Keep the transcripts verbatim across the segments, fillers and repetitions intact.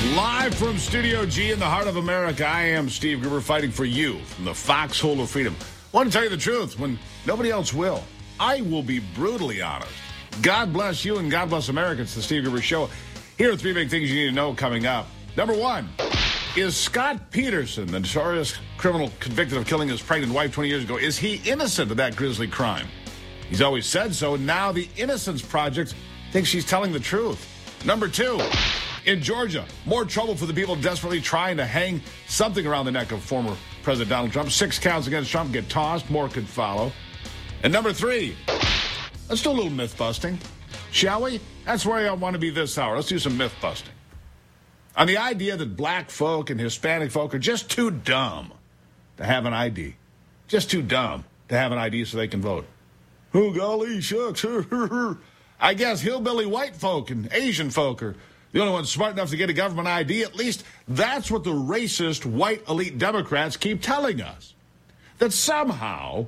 Live from Studio G in the heart of America, I am Steve Gruber, fighting for you from the foxhole of freedom. I want to tell you the truth when nobody else will. I will be brutally honest. God bless you and God bless America. It's the Steve Gruber Show. Here are three big things you need to know coming up. Number one, is Scott Peterson, the notorious criminal convicted of killing his pregnant wife twenty years ago, is he innocent of that grisly crime? He's always said so. Now the Innocence Project thinks she's telling the truth. Number two, in Georgia, more trouble for the people desperately trying to hang something around the neck of former President Donald Trump. Six counts against Trump get tossed. More could follow. And number three, let's do a little myth busting, shall we? That's where I want to be this hour. Let's do some myth busting. On the idea that black folk and Hispanic folk are just too dumb to have an I D. Just too dumb to have an I D so they can vote. Oh, golly, shucks. I guess hillbilly white folk and Asian folk are the only ones smart enough to get a government I D. At least that's what the racist white elite Democrats keep telling us. That somehow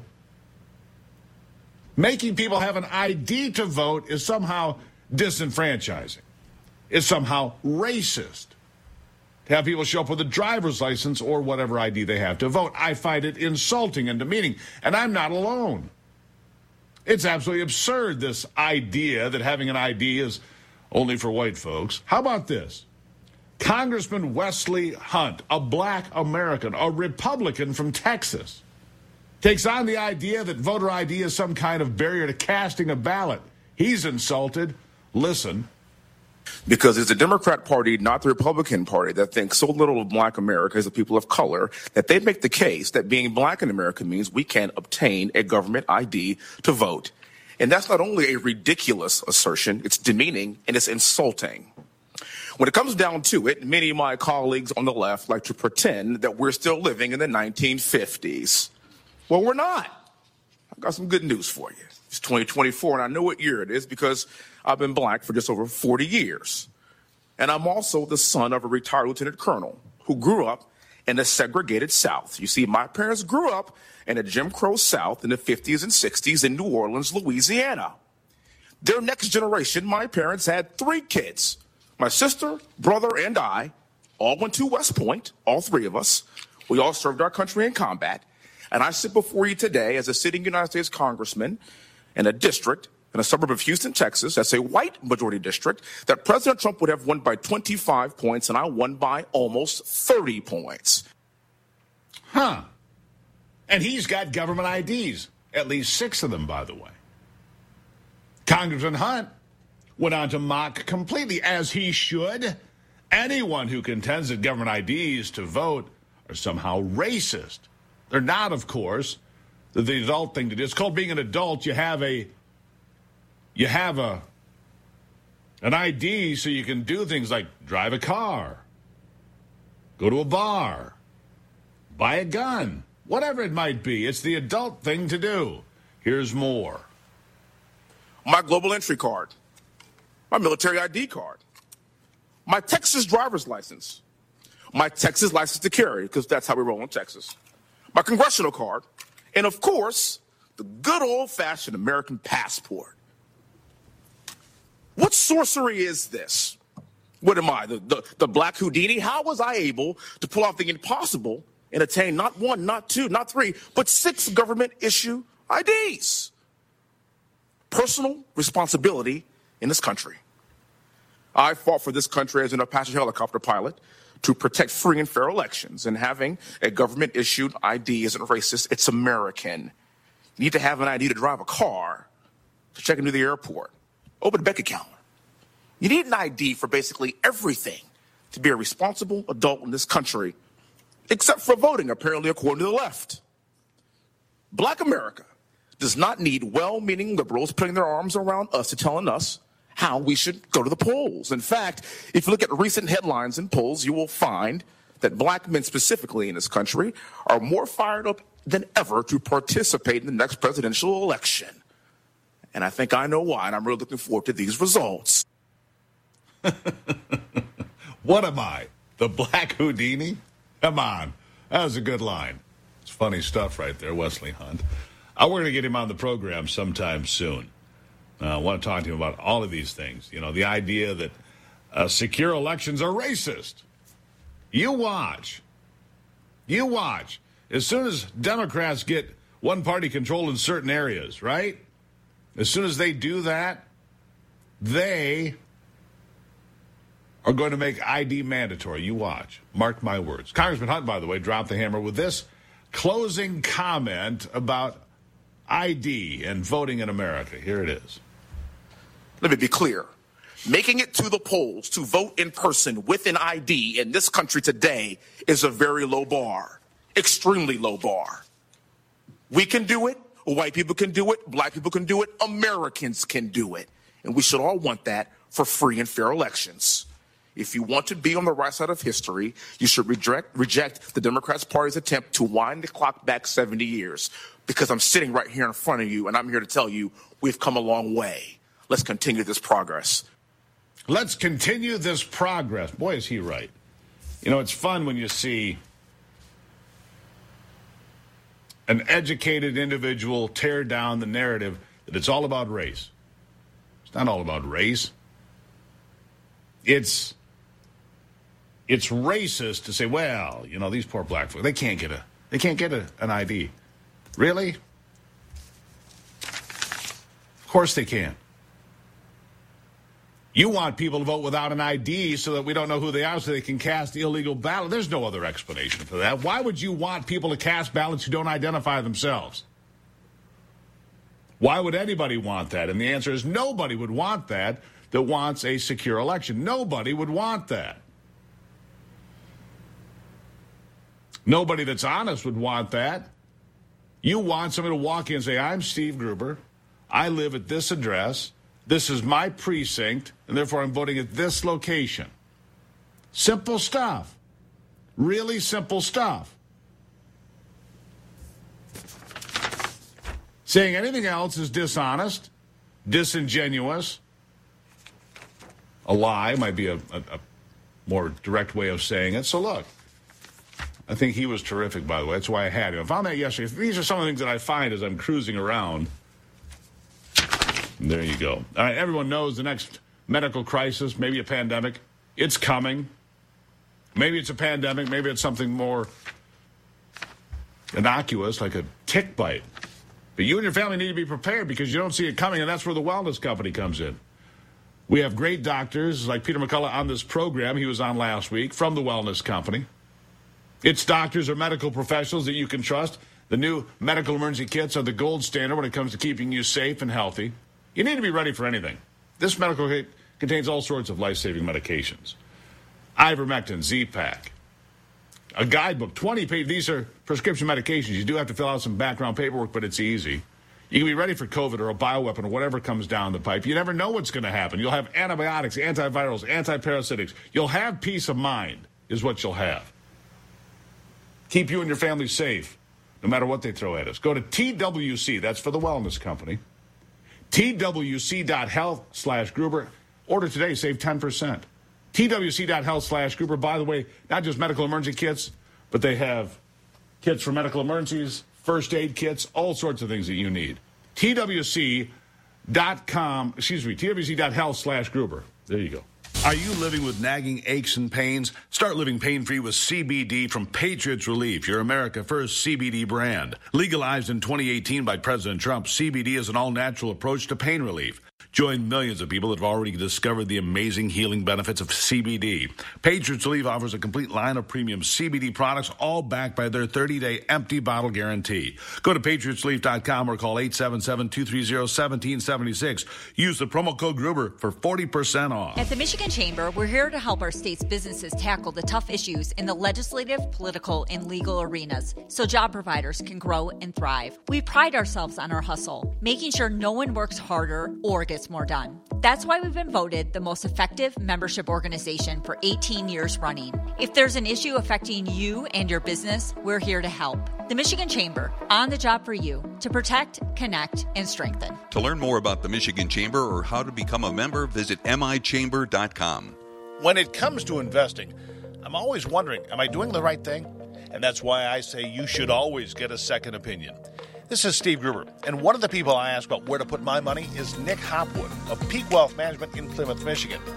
making people have an I D to vote is somehow disenfranchising. It's somehow racist to have people show up with a driver's license or whatever I D they have to vote. I find it insulting and demeaning, and I'm not alone. It's absolutely absurd, this idea that having an I D is only for white folks. How about this? Congressman Wesley Hunt, a black American, a Republican from Texas, takes on the idea that voter I D is some kind of barrier to casting a ballot. He's insulted. Listen. Because it's the Democrat Party, not the Republican Party, that thinks so little of black America as a people of color that they make the case that being black in America means we can't obtain a government I D to vote. And that's not only a ridiculous assertion, it's demeaning and it's insulting. When it comes down to it, many of my colleagues on the left like to pretend that we're still living in the nineteen fifties. Well, we're not. I've got some good news for you. It's twenty twenty-four, and I know what year it is because I've been black for just over forty years. And I'm also the son of a retired lieutenant colonel who grew up in the segregated South. You see, my parents grew up in a Jim Crow South in the fifties and sixties in New Orleans, Louisiana. Their next generation, my parents had three kids. My sister, brother, and I all went to West Point, all three of us. We all served our country in combat. And I sit before you today as a sitting United States congressman in a district in a suburb of Houston, Texas, that's a white majority district, that President Trump would have won by twenty-five points, and I won by almost thirty points. Huh. And he's got government I Ds, at least six of them, by the way. Congressman Hunt went on to mock completely, as he should, anyone who contends that government I Ds to vote are somehow racist. They're not, of course. The, the adult thing to do. It's called being an adult. You have a, you have a, an I D so you can do things like drive a car, go to a bar, buy a gun, whatever it might be. It's the adult thing to do. Here's more. My global entry card, my military I D card, my Texas driver's license, my Texas license to carry, because that's how we roll in Texas, my congressional card, and, of course, the good old-fashioned American passport. What sorcery is this? What am I, the, the, the black Houdini? How was I able to pull off the impossible and attain not one, not two, not three, but six government-issue I Ds? Personal responsibility in this country. I fought for this country as an Apache helicopter pilot to protect free and fair elections, and having a government-issued I D isn't racist, it's American. You need to have an I D to drive a car, to check into the airport, open a bank account. You need an I D for basically everything to be a responsible adult in this country, except for voting, apparently, according to the left. Black America does not need well-meaning liberals putting their arms around us and telling us how we should go to the polls. In fact, if you look at recent headlines and polls, you will find that black men specifically in this country are more fired up than ever to participate in the next presidential election. And I think I know why, and I'm really looking forward to these results. What am I, the black Houdini? Come on. That was a good line. It's funny stuff right there, Wesley Hunt. Uh, we're going to get him on the program sometime soon. Uh, I want to talk to him about all of these things. You know, the idea that uh, secure elections are racist. You watch. You watch. As soon as Democrats get one-party control in certain areas, right? As soon as they do that, they are going to make I D mandatory. You watch. Mark my words. Congressman Hunt, by the way, dropped the hammer with this closing comment about I D and voting in America. Here it is. Let me be clear. Making it to the polls to vote in person with an I D in this country today is a very low bar, extremely low bar. We can do it. White people can do it. Black people can do it. Americans can do it. And we should all want that for free and fair elections. If you want to be on the right side of history, you should reject, reject the Democrats' party's attempt to wind the clock back seventy years. Because I'm sitting right here in front of you, and I'm here to tell you we've come a long way. Let's continue this progress. Let's continue this progress. Boy, is he right. You know, it's fun when you see an educated individual tear down the narrative that it's all about race. It's not all about race. It's it's racist to say, well, you know, these poor black folks, they can't get a they can't get a, an I D. Really? Of course they can. You want people to vote without an I D so that we don't know who they are so they can cast illegal ballots. There's no other explanation for that. Why would you want people to cast ballots who don't identify themselves? Why would anybody want that? And the answer is nobody would want that that wants a secure election. Nobody would want that. Nobody that's honest would want that. You want somebody to walk in and say, I'm Steve Gruber. I live at this address. This is my precinct, and therefore I'm voting at this location. Simple stuff. Really simple stuff. Saying anything else is dishonest, disingenuous. A lie might be a, a, a more direct way of saying it. So look, I think he was terrific, by the way. That's why I had him. I found that yesterday. These are some of the things that I find as I'm cruising around. There you go. All right, everyone knows the next medical crisis, maybe a pandemic. It's coming. Maybe it's a pandemic. Maybe it's something more innocuous, like a tick bite. But you and your family need to be prepared because you don't see it coming, and that's where the Wellness Company comes in. We have great doctors like Peter McCullough on this program. He was on last week from the Wellness Company. It's doctors or medical professionals that you can trust. The new medical emergency kits are the gold standard when it comes to keeping you safe and healthy. You need to be ready for anything. This medical kit contains all sorts of life-saving medications. Ivermectin, Z-Pak. A guidebook, twenty pages. These are prescription medications. You do have to fill out some background paperwork, but it's easy. You can be ready for COVID or a bioweapon or whatever comes down the pipe. You never know what's going to happen. You'll have antibiotics, antivirals, antiparasitics. You'll have peace of mind is what you'll have. Keep you and your family safe no matter what they throw at us. Go to T W C, that's for the Wellness Company, T W C dot health slash Gruber. Order today, save ten percent. T W C dot health slash Gruber. By the way, not just medical emergency kits, but they have kits for medical emergencies, first aid kits, all sorts of things that you need. T W C dot com, excuse me, T W C dot health slash Gruber. There you go. Are you living with nagging aches and pains? Start living pain-free with C B D from Patriots Relief, your America First C B D brand. Legalized in twenty eighteen by President Trump, C B D is an all-natural approach to pain relief. Join millions of people that have already discovered the amazing healing benefits of C B D. Patriots Relief offers a complete line of premium C B D products, all backed by their thirty-day empty bottle guarantee. Go to patriots relief dot com or call eight seven seven, two three zero, one seven seven six. Use the promo code Gruber for forty percent off. At the Michigan Chamber, we're here to help our state's businesses tackle the tough issues in the legislative, political, and legal arenas so job providers can grow and thrive. We pride ourselves on our hustle, making sure no one works harder or gets more done. That's why we've been voted the most effective membership organization for eighteen years running. If there's an issue affecting you and your business, we're here to help. The Michigan Chamber, on the job for you, to protect, connect, and strengthen. To learn more about the Michigan Chamber or how to become a member, visit m i chamber dot com. When it comes to investing, I'm always wondering, am I doing the right thing? And that's why I say you should always get a second opinion. This is Steve Gruber, and one of the people I ask about where to put my money is Nick Hopwood of Peak Wealth Management in Plymouth, Michigan.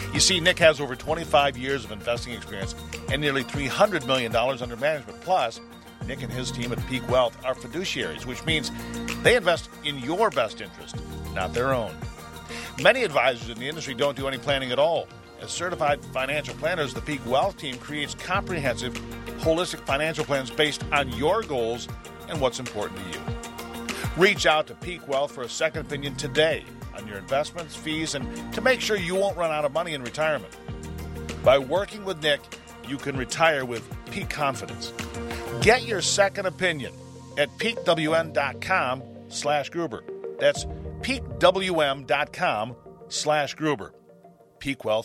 You see, Nick has over twenty-five years of investing experience and nearly three hundred million dollars under management. Plus, Nick and his team at Peak Wealth are fiduciaries, which means they invest in your best interest, not their own. Many advisors in the industry don't do any planning at all. As certified financial planners, the Peak Wealth team creates comprehensive, holistic financial plans based on your goals and what's important to you. Reach out to Peak Wealth for a second opinion today on your investments, fees, and to make sure you won't run out of money in retirement. By working with Nick, you can retire with peak confidence. Get your second opinion at peakwn.com slash Gruber. That's peakwm.com slash Gruber. Peak Wealth